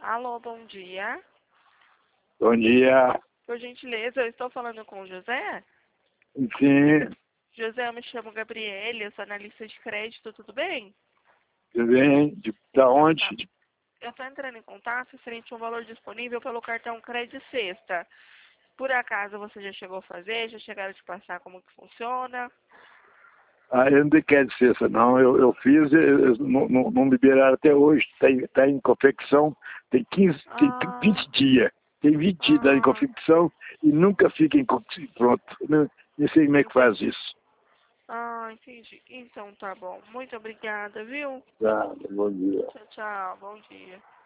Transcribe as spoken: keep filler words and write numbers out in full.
Alô, bom dia. Bom dia. Por gentileza, eu estou falando com o José? Sim, José, eu me chamo Gabriele, eu sou analista de crédito, tudo bem? tudo bem? De, da Então onde? tá. Eu estou entrando em contato referente a um valor disponível pelo cartão Crédito Sexta. Por acaso você já chegou a fazer? Já chegaram a te passar como que funciona? Ah, eu não quero sexta, não. Eu, eu fiz, eu, não, não, não liberaram até hoje. Está tá em confecção, tem quinze, tem Ah, vinte dias. Tem vinte dias tá em ah, confecção e nunca fica em con- pronto. Não, nem sei como é que faz entendi. isso. Ah, entendi. Então tá bom. Muito obrigada, viu? Tá, bom dia. Tchau, tchau. Bom dia.